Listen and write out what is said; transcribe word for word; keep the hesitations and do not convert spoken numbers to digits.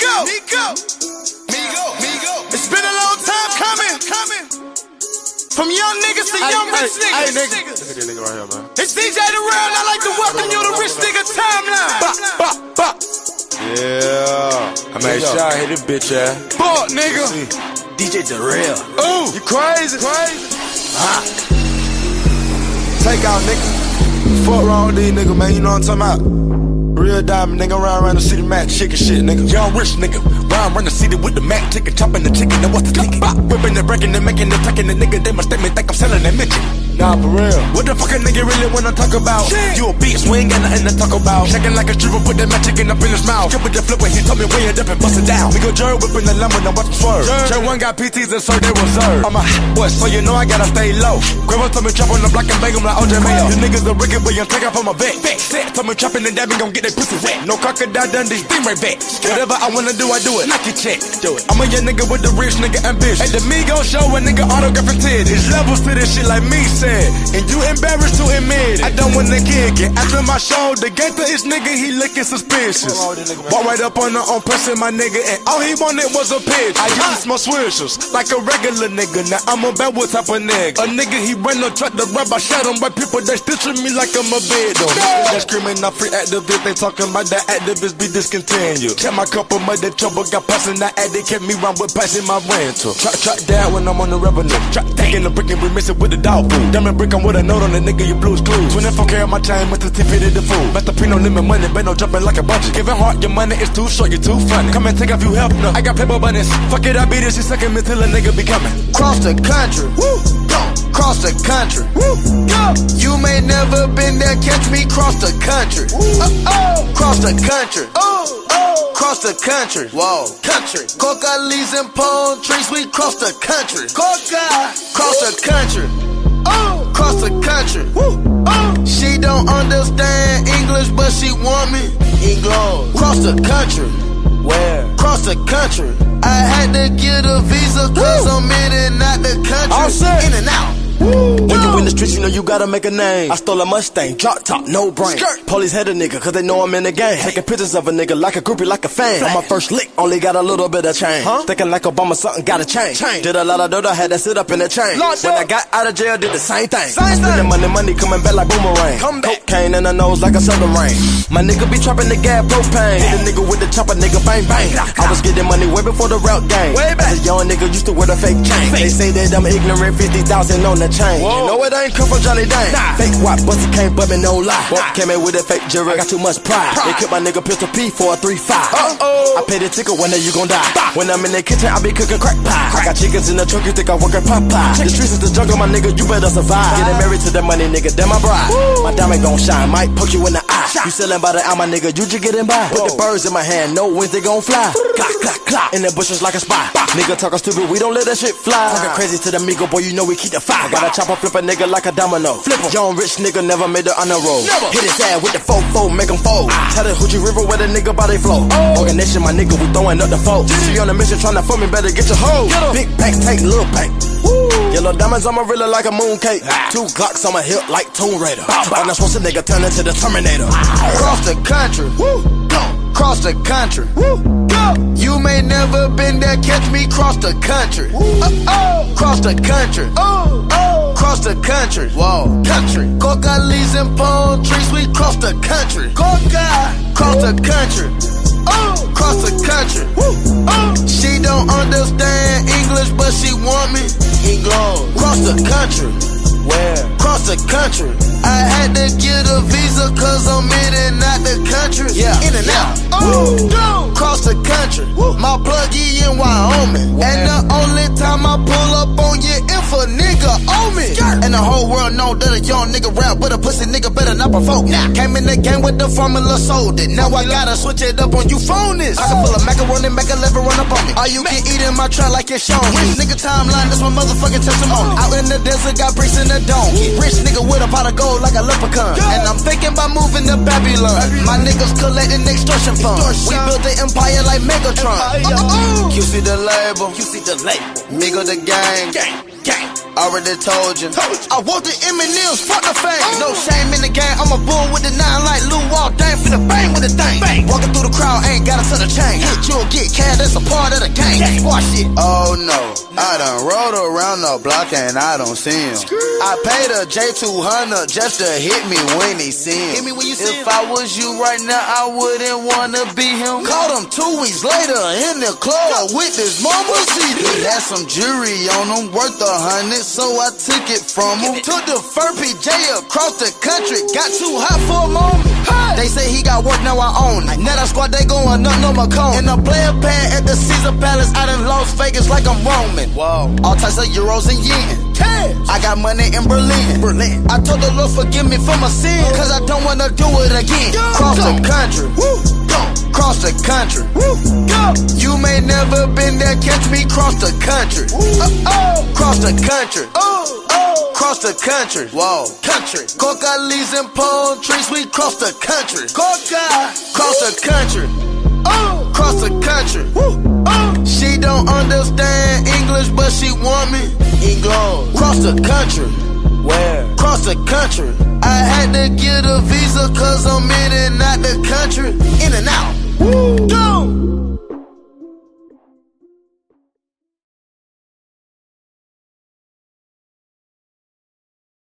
Nico, Nico, Migo, Migo. It's been a long time coming, coming. From young niggas to young rich niggas. Hey, nigga. Look at this nigga right here, man. It's D J The Real, and I like to welcome you to Rich Nigga Timeline. Bop, bop, bop. Yeah. I made sure I hit this bitch ass. Fuck, nigga. D J The Real. Ooh, you crazy? Crazy. Hot. Take out, nigga. Fuck wrong with these niggas, man. You know what I'm talking about? Real diamond, nigga, round around the city, Mac, chicken shit, nigga. Young rich nigga, round around the city with the Mac, chicken, chopping the chicken, and what's the ticket? Whipping and breaking and making and tucking the nigga, they must think me think I'm selling that midget. Nah, for real. What the fuck a nigga really wanna talk about? Shit. You a bitch, we ain't got nothing to talk about. Checking like a stripper, put that Mac chicken up in his mouth. Skip with the flip when he told me weigh it up and bust it down. We go Jerry whipping the lemon and watch him swerve. Jerry one got P Ts and so they reserve. I'm a hot boy, so you know I gotta stay low. Grandma told me trap on the block and bang him like O J Mayo. You niggas are wicked, but you take off on my vet. Set, told me trapping and dabbing gon' get that pussy wet. No crocodile done this thing right back. Whatever I wanna do, I do it. Knock your check, do it. I'm a young nigga with the rich nigga ambition. At the Migos show, a nigga autographing titties. His levels to this shit like me said. And you embarrassed to admit it. I don't wanna kick it. After my show, the gate to his nigga, he looking suspicious. Walk right up on her, on pressing my nigga, and all he wanted was a pitch. I used to smoke swishers like a regular nigga. Now I'm a bad what type of nigga. A nigga, he ran no truck to rub. I shot him by people that stitching me like I'm a victim. They screaming out free activists, they talking about that activists be discontinued. Check my couple mother trouble, got passing that addict, kept me round with passing my rental. Trap, trap down when I'm on the revenue. Trap taking the brick and we mix it with the dog food. Diamond brick, I'm with a note on the nigga, you blues clues. twenty-four K on my chain, with the tip hit the fool. Master P no limit money, bet no jumping like a budget. Giving heart, your money is too short, you too funny. Come and take off you help, no. I got paper bunnies. Fuck it, I beat it, she sucking me till a nigga be coming. Cross the country, woo, go. Cross the country, woo, go. You may never been there, catch me cross the country. Uh oh, cross the country, oh, oh, cross the country, whoa, country. Coca leaves and palm trees, we cross the country. Coca, cross the country, oh, cross the country, woo, oh. She don't understand English, but she want me English. Cross the country, where? Cross the country. I had to get a visa, cause I'm in and out the country. In and out. When you in the streets, you know you gotta make a name. I stole a Mustang, drop top, no brain. Skirt. Police had a nigga, cause they know I'm in the game. Taking pictures of a nigga like a groupie, like a fan. On my first lick, only got a little bit of change. Huh? Thinking like Obama, something gotta change. change. Did a lot of dirt, I had to sit up in the chain. Lord, when I got out of jail, did the same thing. Same Spending money, money coming back like boomerang. Come back. Cocaine in the nose like a southern rain. My nigga be trapping the gas propane. Hit a nigga with the chopper, nigga bang bang. I was getting money way before the route game. Way back. As a young nigga used to wear the fake chain. Fake. They say that I'm ignorant, fifty thousand on the chain. Whoa. You know it ain't come from Johnny Dang. Nah. Fake white busty can't but me no lie. Nah. Came in with a fake jury, I got too much pride. pride. They killed my nigga Pistol P for a three five. Uh-oh. I paid the ticket, one day you gon' die. Bah. When I'm in the kitchen, I be cooking crack pie. Crack. I got chickens in the trunk, you think I work at Popeye. The streets is the jungle, my nigga, you better survive. Getting married to that money, nigga, damn my bride. Woo. My diamond gon' shine, might poke you in the eye. Shot. You sellin' by the hour, my nigga, you just getting by. Whoa. Put the birds in my hand, know when they gon' fly. Clock, clock, clock, in the bushes like a spy. Bah. Nigga talkin' stupid, we don't let that shit fly. Talkin' crazy to the Migo, boy, you know we keep the fire. I got a chopper, flip a nigga like a domino. Flip em. Young rich nigga never made the honor roll. Never. Hit his ass with the fofo, make him fold. Ah. Tell the Hoochie River where the nigga body flow. Oh. Organization, my nigga, we throwing up the foe. She on a mission trying to fuck me, better get your hoe. Get Big bank, tank, little bank. Woo. Yellow diamonds on my really like a mooncake. Ah. Two Glocks on my hip like Tomb Raider. Bow, bow. I'm not supposed to nigga turn into the Terminator. Ah. Cross the country, woo, go. Cross the country, woo, go. You may never been there, catch me cross the country. Uh oh, cross the country, oh, oh. Cross the country, whoa, country. Coca leaves and palm trees, we cross the country. Coca, cross the country, oh, cross the country, woo, oh. She don't understand English, but she want me English. Cross the country, where? Cross the country. I had to get a visa, cause I'm in and out the country. Yeah, in and out. Oh, go. Cross the country. Woo. My pluggy in Wyoming. Where? And the only time I pull up on you, if a nigga owe me. Skirt. And the whole world know that a young nigga rap, but a pussy nigga better not provoke. Nah. Came in the game with the formula, sold it. Now I gotta switch it up on you phonies. I can pull a macaroni, make a lever run up on me. All you can eat in my trap like it's shown. Rich nigga timeline, that's my motherfucking testimony. Out in the desert, got bricks in the donkey. Rich nigga with a pot of gold like a leprechaun. And I'm thinking about moving to Babylon. My niggas collecting extortion funds. We built the empire like Megatron. Uh-oh. Q C the label, Q C the label. Migo the gang, gang, gang. Already told you. told you. I want the M and M's, fuck the fame. Oh. No shame in the game. I'm a bull with the nine like Lou Wall. Dang for the bang with the thing. Bang. Walking through the crowd, ain't got a ton of change. Hit you'll get cash, that's a part of the game. Watch it. Oh no, I done rode around the block and I don't see him. I paid a J two hundred just to hit me when he see him. Hit me when you see him. If I was you right now, I wouldn't wanna be him. Caught him two weeks later in the club with his mama. See, he had some jewelry on him worth a hundred, so I took it from him. Took the fur P J across the country, got too hot for a moment. Hey. They say he got work, now I own it. Now that squad, they going up, no Macomb. In a player pad at the Caesar Palace out in Las Vegas like I'm roaming. Whoa. All types of euros and yen. Cash. I got money in Berlin. Berlin. I told the Lord forgive me for my sins, cause I don't wanna do it again. Go. Cross Go. the country. Woo. Go. Cross the country. Woo. Go. You may never been there, catch me cross the country. Uh oh. Cross the country. Oh. Oh. Cross the country. Whoa. Country. Coca leaves and palm trees, we cross the country. Coca. Cross the country. Oh. Cross the country. Woo. Oh. She don't understand English, but she want me. English. Cross the country. Where? Cross the country. I had to get a visa cause I'm in and out the country. In and out.